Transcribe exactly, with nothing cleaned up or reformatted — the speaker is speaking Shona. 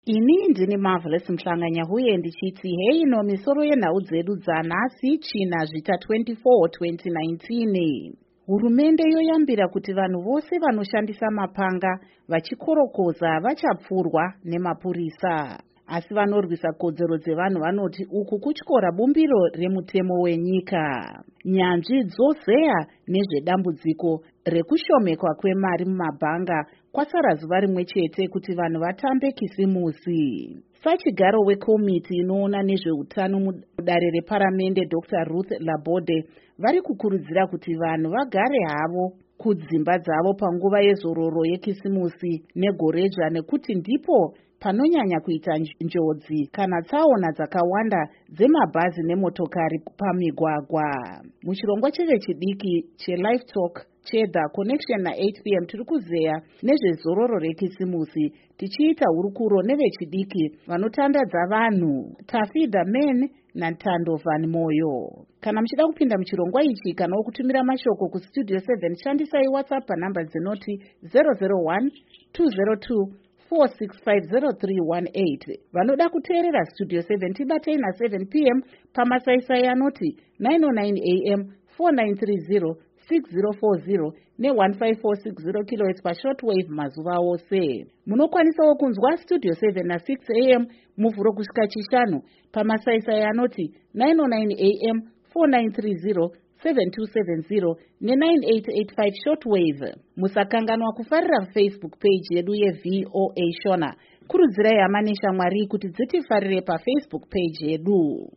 Ini ndini Marvelous Mhlanganya huye ndichiti hei no misoro yenhau dzedu dzanhasi China zvita twenty-four twenty nineteen. Hurumende yoyambira kuti vanhu vose vanoshandisa mapanga vachikorokoza vachapfurwa nemapurisa. Asi vanorwisa kodzero dzevanhu vanoti uku kutyora bumbiro remutemo wenyika. Nyanzvi dzozeya nezvedambudziko rekushomekwa kwemari mumabhanga kwasara zuva rimwe chete kuti vanhu vatambe kisimusi. Sachigaro wekomiti inoona nezveutano mudare reparamende Doctor Ruth Laborde vari kukurudzira kuti vanhu vagare havo kudzimba dzavo panguva yezororo yekisimusi negoredzva nekuti ndipo panonyanya kuita njodzi kana tsaona dzakawanda dzemabhazi nemotokari pamigwagwa. Muchirongwa chevechidiki cheLive Talk cheThe Connection na-eight p m tiri kuzeya nezvezororo rekisimusi tichiita hurukuro nevechidiki vanotandadza vanhu Tafida Men naNtando Van Moyo. Kana muchida kupinda muchirongwa ichi kana wokutumira mashoko kustudio seven shandisai WhatsApp panhamba dzinoti zero zero one two zero two four six five zero three one eight. Vanoda kuteerera Studio seven tibatei na seven p m pamasaisai anoti nine oh nine a m four nine three zero six zero four zero ne one five four six zero kilohertz pashortwave mazuva ose. Munokwanisawo kunzwa Studio seven na six a m muvhuro kusvika chishanu pamasaisai anoti nine oh nine a m four nine three zero seven two seven zero ne nine eight eight five shortwave. Musakanganwa kufarira Facebook page yedu yeV O A Shona. Kurudzirai hama neshamwari kuti dzitifarire paFacebook page yedu.